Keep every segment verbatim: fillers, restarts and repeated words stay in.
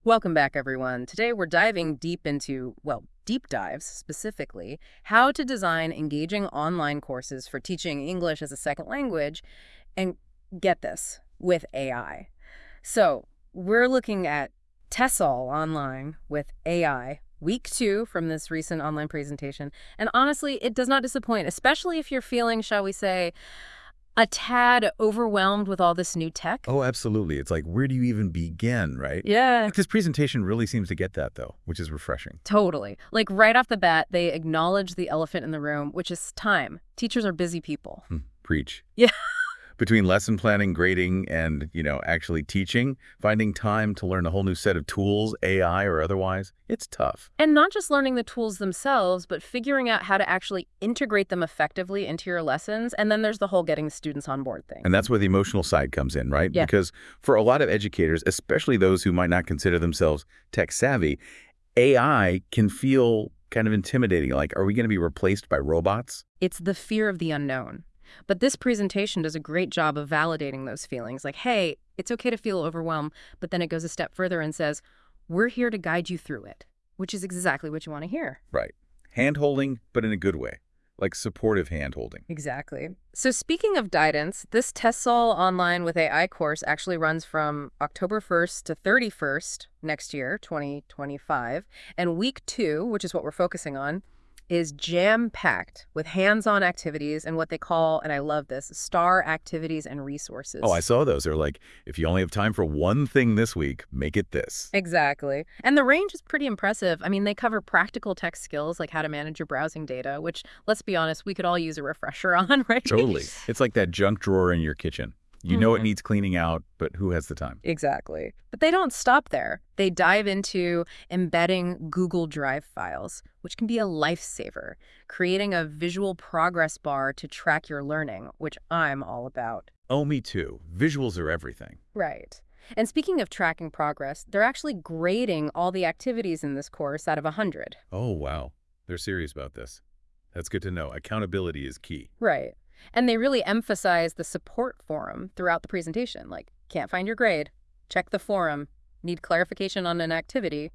Welcome back, everyone. Today we're diving deep into, well, deep dives specifically, how to design engaging online courses for teaching English as a second language, and get this, with A I. So we're looking at TESOL online with A I, week two from this recent online presentation. And honestly, it does not disappoint, especially if you're feeling, shall we say, a tad overwhelmed with all this new tech. Oh, absolutely. It's like, where do you even begin, right? Yeah. This presentation really seems to get that, though, which is refreshing. Totally. Like right off the bat, they acknowledge the elephant in the room, which is time. Teachers are busy people. Hmm. Preach. Yeah. Between lesson planning, grading, and, you know, actually teaching, finding time to learn a whole new set of tools, A I or otherwise, it's tough. And not just learning the tools themselves, but figuring out how to actually integrate them effectively into your lessons. And then there's the whole getting students on board thing. And that's where the emotional side comes in, right? Yeah. Because for a lot of educators, especially those who might not consider themselves tech savvy, A I can feel kind of intimidating. Like, are we going to be replaced by robots? It's the fear of the unknown. But this presentation does a great job of validating those feelings. Like, hey, it's okay to feel overwhelmed, but then it goes a step further and says, we're here to guide you through it, which is exactly what you want to hear. Right. Hand-holding, but in a good way. Like supportive hand-holding. Exactly. So speaking of guidance, this TESOL online with A I course actually runs from October first to thirty-first next year, twenty twenty-five. And week two, which is what we're focusing on, is jam-packed with hands-on activities and what they call, and I love this, STAR activities and resources. Oh, I saw those. They're like, if you only have time for one thing this week, make it this. Exactly. And the range is pretty impressive. I mean, they cover practical tech skills like how to manage your browsing data, which, let's be honest, we could all use a refresher on, right? Totally. It's like that junk drawer in your kitchen. You know it Mhm. needs cleaning out, but who has the time? Exactly. But they don't stop there. They dive into embedding Google Drive files, which can be a lifesaver, creating a visual progress bar to track your learning, which I'm all about. Oh, me too. Visuals are everything. Right. And speaking of tracking progress, they're actually grading all the activities in this course out of one hundred. Oh, wow. They're serious about this. That's good to know. Accountability is key. Right. And they really emphasize the support forum throughout the presentation, like, can't find your grade, check the forum, need clarification on an activity,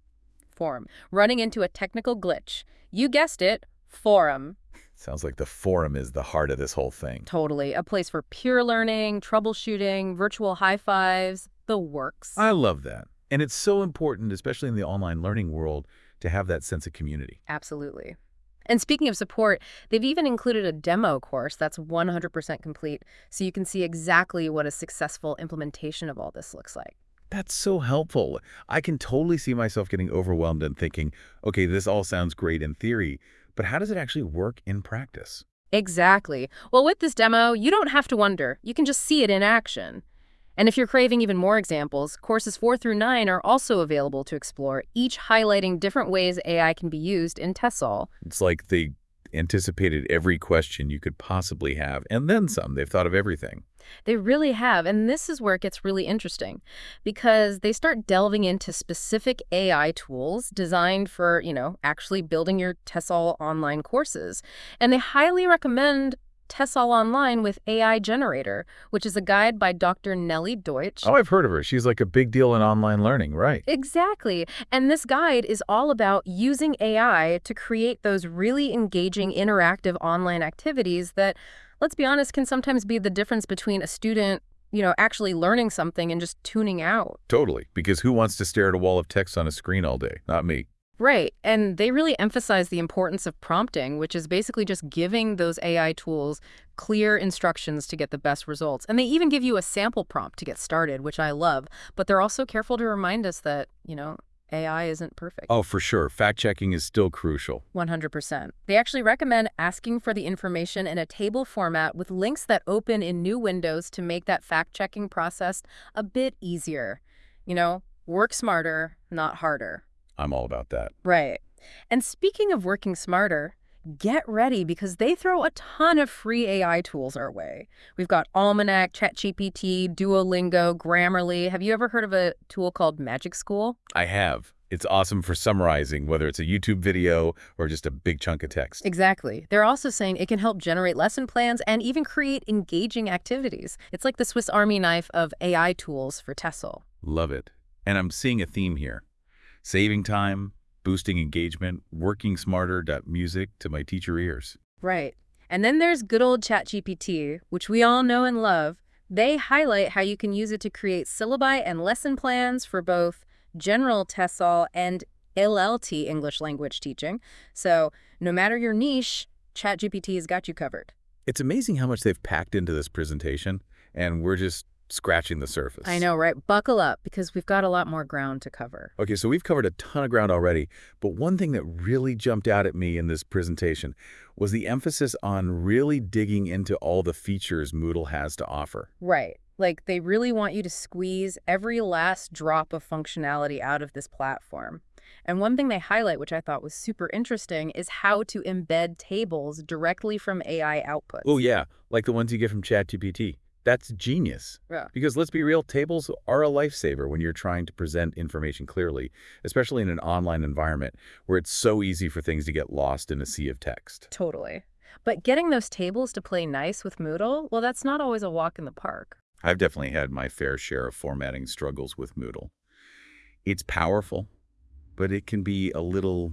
forum. Running into a technical glitch. You guessed it, forum. Sounds like the forum is the heart of this whole thing. Totally. A place for peer learning, troubleshooting, virtual high fives, the works. I love that. And it's so important, especially in the online learning world, to have that sense of community. Absolutely. And speaking of support, they've even included a demo course that's one hundred percent complete, so you can see exactly what a successful implementation of all this looks like. That's so helpful. I can totally see myself getting overwhelmed and thinking, okay, this all sounds great in theory, but how does it actually work in practice? Exactly. Well, with this demo, you don't have to wonder. You can just see it in action. And if you're craving even more examples, courses four through nine are also available to explore, each highlighting different ways A I can be used in TESOL. It's like they anticipated every question you could possibly have, and then some. They've thought of everything. They really have, and this is where it gets really interesting, because they start delving into specific A I tools designed for, you know, actually building your TESOL online courses. And they highly recommend TESOL Online with A I Generator, which is a guide by Doctor Nellie Deutsch. Oh, I've heard of her. She's like a big deal in online learning, right? Exactly. And this guide is all about using A I to create those really engaging, interactive online activities that, let's be honest, can sometimes be the difference between a student, you know, actually learning something and just tuning out. Totally. Because who wants to stare at a wall of text on a screen all day? Not me. Right. And they really emphasize the importance of prompting, which is basically just giving those A I tools clear instructions to get the best results. And they even give you a sample prompt to get started, which I love. But they're also careful to remind us that, you know, A I isn't perfect. Oh, for sure. Fact-checking is still crucial. one hundred percent. They actually recommend asking for the information in a table format with links that open in new windows to make that fact-checking process a bit easier. You know, work smarter, not harder. I'm all about that. Right. And speaking of working smarter, get ready because they throw a ton of free A I tools our way. We've got Almanac, ChatGPT, Duolingo, Grammarly. Have you ever heard of a tool called Magic School? I have. It's awesome for summarizing, whether it's a YouTube video or just a big chunk of text. Exactly. They're also saying it can help generate lesson plans and even create engaging activities. It's like the Swiss Army knife of A I tools for TESOL. Love it. And I'm seeing a theme here. Saving time, boosting engagement, working smarter, music to my teacher ears. Right. And then there's good old ChatGPT, which we all know and love. They highlight how you can use it to create syllabi and lesson plans for both general TESOL and L L T English language teaching. So no matter your niche, ChatGPT has got you covered. It's amazing how much they've packed into this presentation, and we're just scratching the surface. I know, right? Buckle up, because we've got a lot more ground to cover. Okay, so we've covered a ton of ground already, but one thing that really jumped out at me in this presentation was the emphasis on really digging into all the features Moodle has to offer. Right. Like, they really want you to squeeze every last drop of functionality out of this platform. And one thing they highlight, which I thought was super interesting, is how to embed tables directly from A I outputs. Oh, yeah, like the ones you get from ChatGPT. That's genius. Yeah. Because let's be real, tables are a lifesaver when you're trying to present information clearly, especially in an online environment where it's so easy for things to get lost in a sea of text. Totally. But getting those tables to play nice with Moodle, well, that's not always a walk in the park. I've definitely had my fair share of formatting struggles with Moodle. It's powerful, but it can be a little,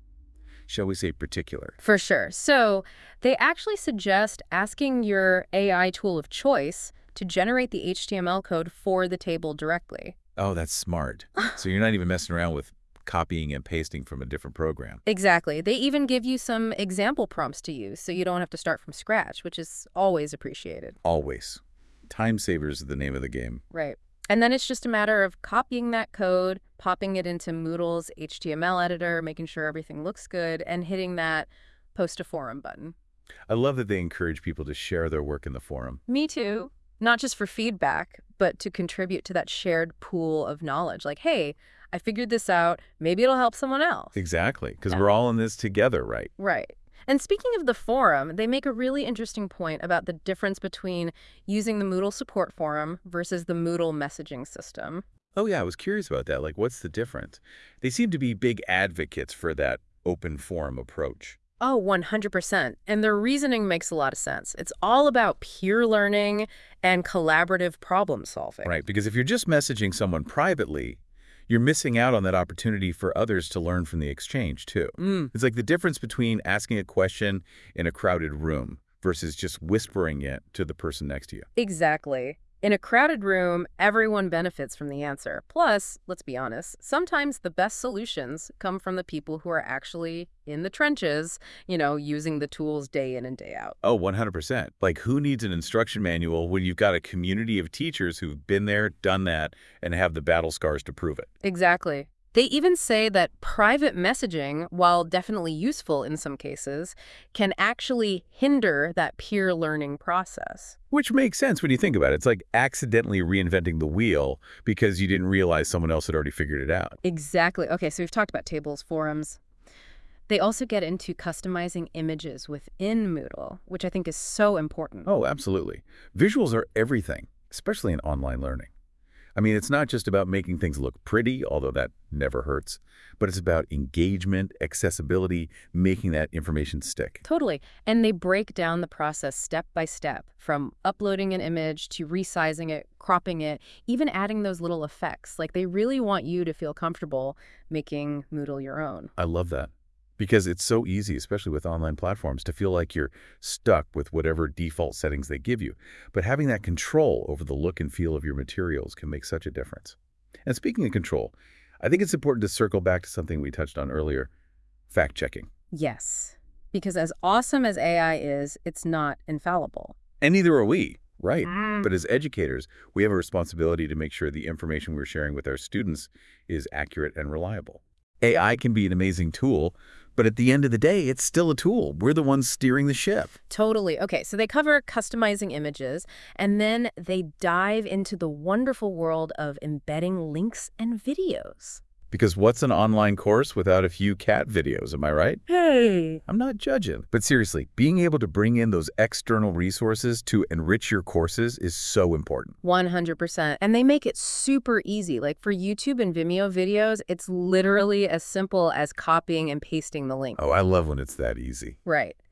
shall we say, particular. For sure. So they actually suggest asking your A I tool of choice to generate the H T M L code for the table directly. Oh, that's smart. So you're not even messing around with copying and pasting from a different program. Exactly. They even give you some example prompts to use, so you don't have to start from scratch, which is always appreciated. Always. Time savers is the name of the game. Right. And then it's just a matter of copying that code, popping it into Moodle's H T M L editor, making sure everything looks good, and hitting that post to forum button. I love that they encourage people to share their work in the forum. Me too. Not just for feedback, but to contribute to that shared pool of knowledge. Like, hey, I figured this out. Maybe it'll help someone else. Exactly, because Yeah. we're all in this together, right? Right. And speaking of the forum, they make a really interesting point about the difference between using the Moodle support forum versus the Moodle messaging system. Oh, yeah, I was curious about that. Like, what's the difference? They seem to be big advocates for that open forum approach. Oh, one hundred percent. And their reasoning makes a lot of sense. It's all about peer learning and collaborative problem solving. Right, because if you're just messaging someone privately, you're missing out on that opportunity for others to learn from the exchange, too. Mm. It's like the difference between asking a question in a crowded room versus just whispering it to the person next to you. Exactly. In a crowded room, everyone benefits from the answer. Plus, let's be honest, sometimes the best solutions come from the people who are actually in the trenches, you know, using the tools day in and day out. Oh, one hundred percent. Like, who needs an instruction manual when you've got a community of teachers who've been there, done that, and have the battle scars to prove it? Exactly. They even say that private messaging, while definitely useful in some cases, can actually hinder that peer learning process. Which makes sense when you think about it. It's like accidentally reinventing the wheel because you didn't realize someone else had already figured it out. Exactly. Okay, so we've talked about tables, forums. They also get into customizing images within Moodle, which I think is so important. Oh, absolutely. Visuals are everything, especially in online learning. I mean, it's not just about making things look pretty, although that never hurts, but it's about engagement, accessibility, making that information stick. Totally. And they break down the process step by step, from uploading an image to resizing it, cropping it, even adding those little effects. Like, they really want you to feel comfortable making Moodle your own. I love that. Because it's so easy, especially with online platforms, to feel like you're stuck with whatever default settings they give you. But having that control over the look and feel of your materials can make such a difference. And speaking of control, I think it's important to circle back to something we touched on earlier, fact-checking. Yes. Because as awesome as A I is, it's not infallible. And neither are we, right? Mm. But as educators, we have a responsibility to make sure the information we're sharing with our students is accurate and reliable. A I can be an amazing tool, but at the end of the day, it's still a tool. We're the ones steering the ship. Totally. Okay, so they cover customizing images, and then they dive into the wonderful world of embedding links and videos. Because what's an online course without a few cat videos, am I right? Hey! I'm not judging. But seriously, being able to bring in those external resources to enrich your courses is so important. one hundred percent. And they make it super easy. Like, for YouTube and Vimeo videos, it's literally as simple as copying and pasting the link. Oh, I love when it's that easy. Right.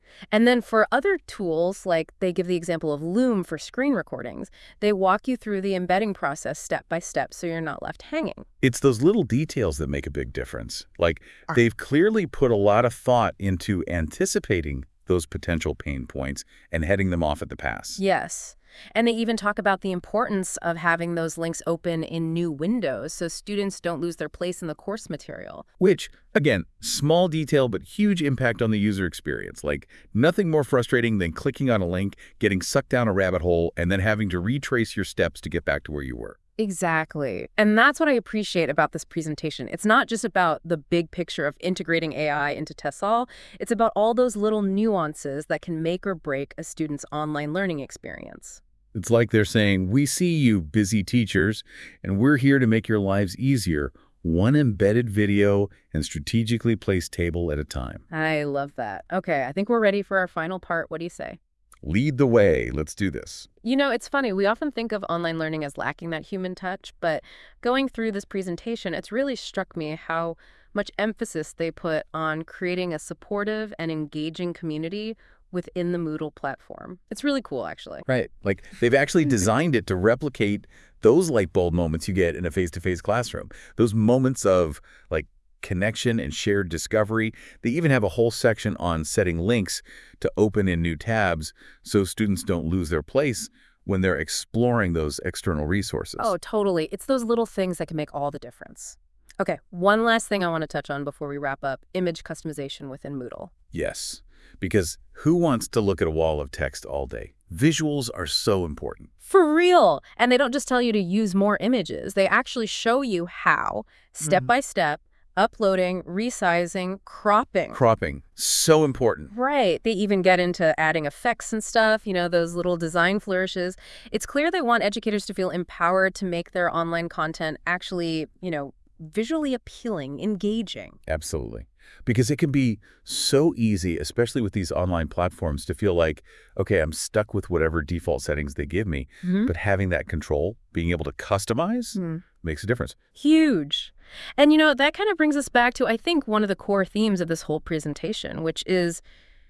And then for other tools, like they give the example of Loom for screen recordings, they walk you through the embedding process step by step so you're not left hanging. It's those little details that make a big difference. Like, they've clearly put a lot of thought into anticipating those potential pain points and heading them off at the pass. Yes. And they even talk about the importance of having those links open in new windows so students don't lose their place in the course material. Which, again, small detail but huge impact on the user experience. Like, nothing more frustrating than clicking on a link, getting sucked down a rabbit hole, and then having to retrace your steps to get back to where you were. Exactly. And that's what I appreciate about this presentation. It's not just about the big picture of integrating A I into TESOL. It's about all those little nuances that can make or break a student's online learning experience. It's like they're saying, we see you, busy teachers, and we're here to make your lives easier, one embedded video and strategically placed table at a time. I love that. Okay, I think we're ready for our final part. What do you say? Lead the way. Let's do this. You know, it's funny. We often think of online learning as lacking that human touch, but going through this presentation, it's really struck me how much emphasis they put on creating a supportive and engaging community within the Moodle platform. It's really cool, actually. Right. Like, they've actually designed it to replicate those light bulb moments you get in a face-to-face classroom. Those moments of, like, connection and shared discovery. They even have a whole section on setting links to open in new tabs so students don't lose their place when they're exploring those external resources. Oh, totally. It's those little things that can make all the difference. Okay, one last thing I want to touch on before we wrap up, image customization within Moodle. Yes, because who wants to look at a wall of text all day? Visuals are so important. For real! And they don't just tell you to use more images. They actually show you how, step by step, uploading, resizing, cropping. Cropping, so important. Right. They even get into adding effects and stuff, you know, those little design flourishes. It's clear they want educators to feel empowered to make their online content actually, you know, visually appealing, engaging. Absolutely. Because it can be so easy, especially with these online platforms, to feel like, okay, I'm stuck with whatever default settings they give me. Mm-hmm. But having that control, being able to customize, mm. makes a difference. Huge. And, you know, that kind of brings us back to, I think, one of the core themes of this whole presentation, which is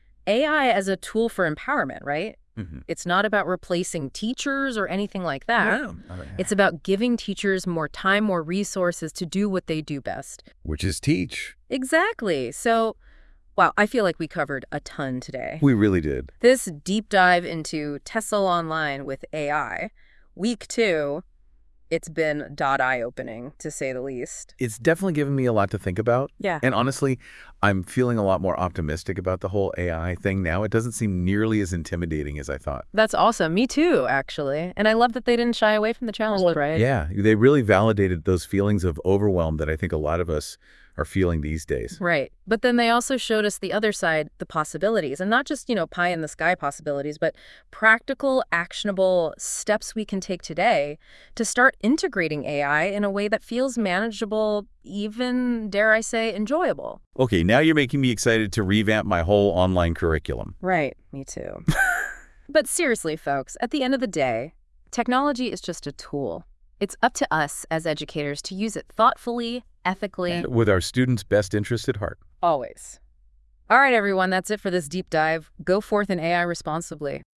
A I as a tool for empowerment, right? Mm-hmm. It's not about replacing teachers or anything like that. No. It's about giving teachers more time, more resources to do what they do best. Which is teach. Exactly. So, wow, I feel like we covered a ton today. We really did. This deep dive into TESOL Online with A I, week two, it's been dot eye-opening, to say the least. It's definitely given me a lot to think about. Yeah. And honestly, I'm feeling a lot more optimistic about the whole A I thing now. It doesn't seem nearly as intimidating as I thought. That's awesome. Me too, actually. And I love that they didn't shy away from the challenge, right? Yeah. They really validated those feelings of overwhelm that I think a lot of us are feeling these days. Right. But then they also showed us the other side, the possibilities, and not just, you know, pie in the sky possibilities, but practical, actionable steps we can take today to start integrating A I in a way that feels manageable, even, dare I say, enjoyable. Okay, now you're making me excited to revamp my whole online curriculum. Right. Me too. But seriously, folks, at the end of the day, technology is just a tool. It's up to us as educators to use it thoughtfully, ethically. And with our students' best interest at heart. Always. All right, everyone, that's it for this deep dive. Go forth and A I responsibly.